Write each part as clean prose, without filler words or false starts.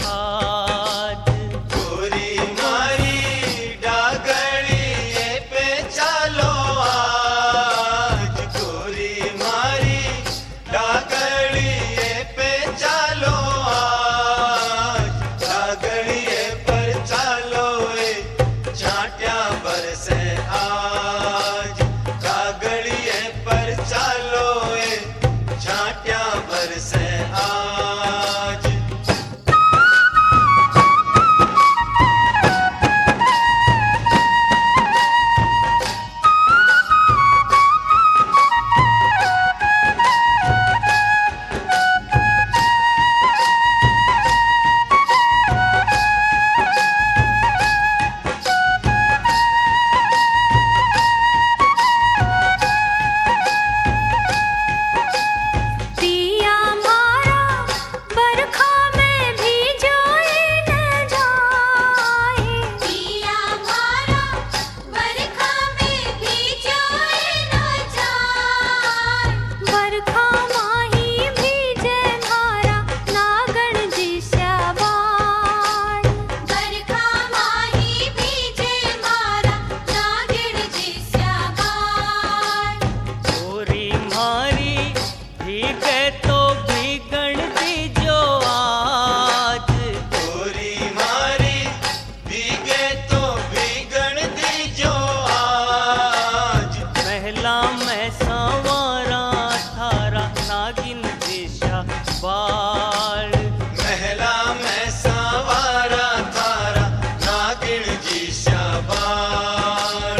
आज। गोरी मारी डागड़िए पे चलो आज, गोरी मारी डागड़िए पे चलो आज, डागड़िए पर चलो झांटिया बरसे आज, डागड़िए पर चलो झांटिया बरसे आज। पिया मारा बरखा में भीजोए न जाए, पिया मारा बरखा में भीजोए न जाए, बरखा माही भीजे मारा नागण जी श्याबाण, बरखा माही भीजे मारा नागण जी श्याबाण। गोरी मारी भीगे तो भीगण दीजो आज, गोरी मारी भीगे तो भीगण दीजो आज, महला में संवारा थारा नागिन दिशा बाल। महला में संवारा थारा नागिन जी शाबाश।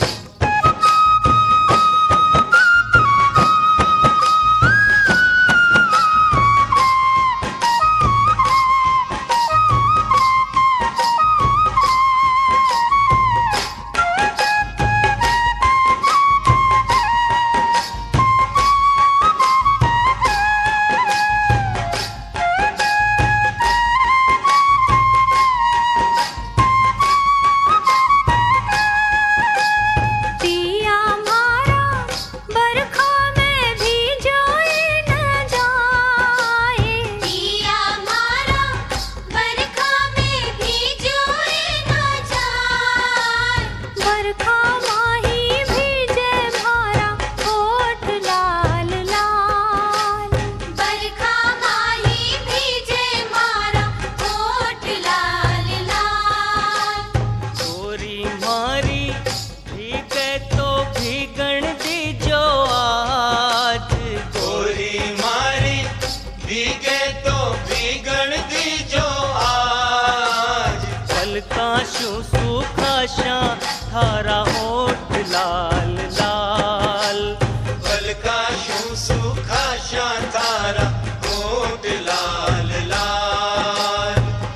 पिया मारा बरखा में भीजोए न जाए, पिया मारा बरखा में भीजोए न जाए, बरखा माही भीजे मारा होठ लाल लाल, बरखा माही भीजे मारा होठ लाल लाल। गोरी मारी भीगे तो भीगण दीजो आज, गोरी मारी भीगे तो भीगण दीजो आज, पलकाशु सुखाशा थारा होठ लाल लाल। पलका शू सुखाशा थारा होठ लाल लाल।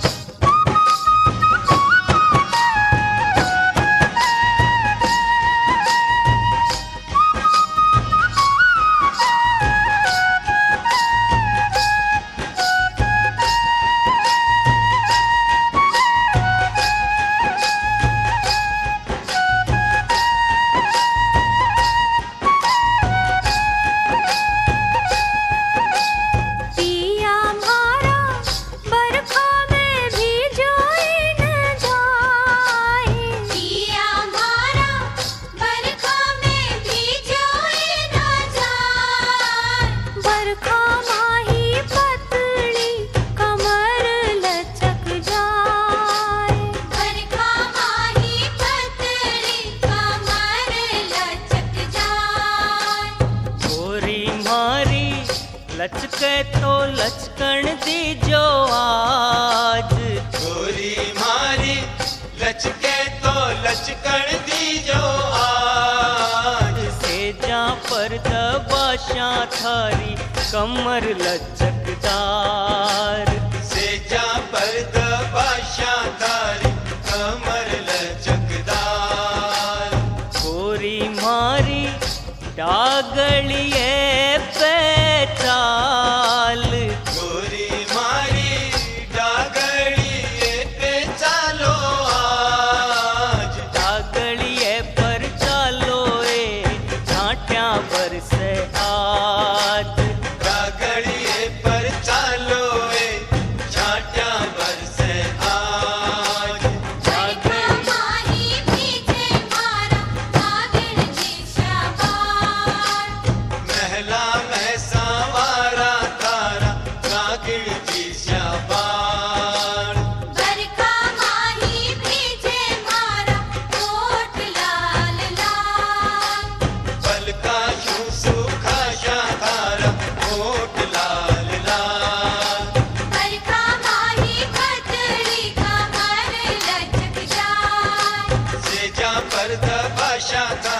पिया मारा बरखा में भीजोए न जाए, पिया मारा बरखा में भीजोए न जाए, बरखा माही पतली कमर लचक जाए, बरखा माही पतली कमर लचक जाए। गोरी मारी लचके तो लचकण दीजो आज, गोरी मारी लचके तो लचकण दीजो आज, सेजा पर दबाशा थारी कमर लचकदार। सेजा पर दबाशा थारी कमर लचकदार। गोरी मारी डागड़िए पे चाल, गोरी मारी डागड़िए पे चलो आज, डागड़िए पर चालो झांटिया बरसे आज। डागड़िए पर चलो झांटिया बरसे बादशाह